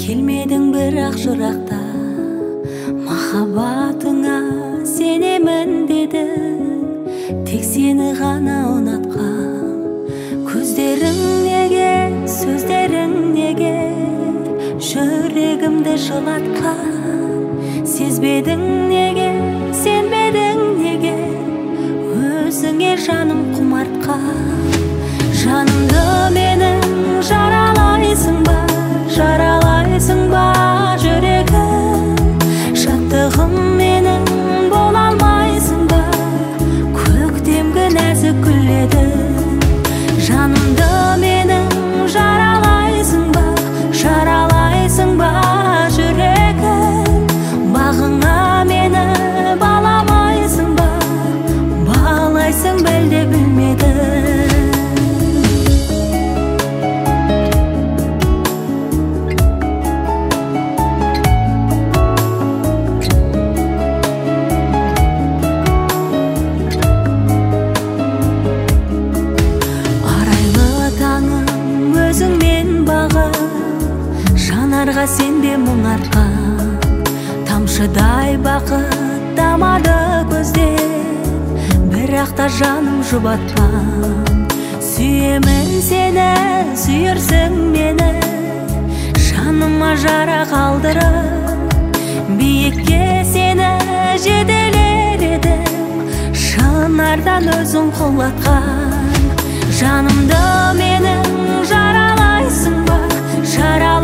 келмедің бірақ жырақта, махаббатыңа сенемін дедің, тек сені ғана ұнатқам. Көздерің неге, сөздерің неге жүрегімді жылатқан? Сезбедің неге, сенбедің неге өзіңе жаным құмартқан? Жанымды менің жаралайсың ба, жаралайсың ба жүрегім? Шаттығым менің бола алмайсың ба, көктемгі нәзік гүл едің? Жанымды менің жаралайсың ба, жаралайсың ба жүрегім? Бағыңа мені баламайсың ба, балайсың білде білмедім. Жанарға сенбе мұң артқан, тамшыдай бақыт тамады көзден, бірақ та жаным жұбатпан. Сүйемін сені, сүйерсің мені, жаныма жара қалдырып, биікке сені жетелер едім, шынардан өзің құлатқан. Жанымды менің жаралайсың ба, жаралайсың